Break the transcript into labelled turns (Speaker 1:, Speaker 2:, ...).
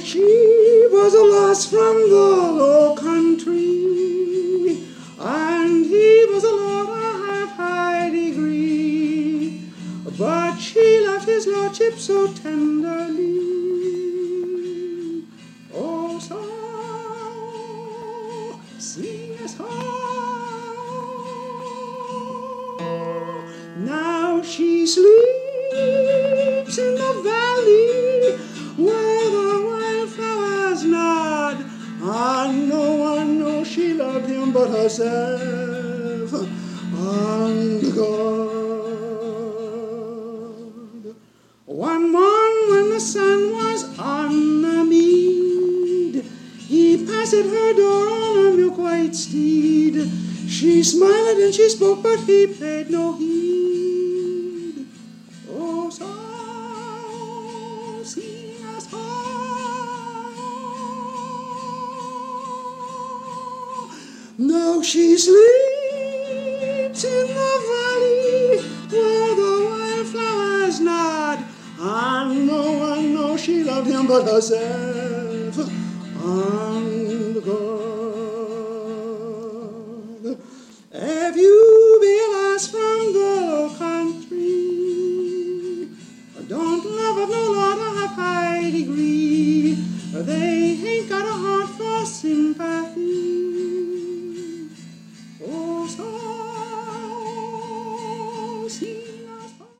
Speaker 1: she was a lass from the low country, and he was a lord of half-high degree, but she loved his lordship so tenderly. Oh, so sing a song. Now she sleeps in the valley where the wildflowers nod, and no one knows she loved him but herself and God. One morn when the sun was on the mead, he passed her door on a milk-white steed. She smiled and she spoke, but he paid no heed. Oh, so sing a song. Now she sleeps in the valley where the wildflowers nod, and no one knows she loved him but herself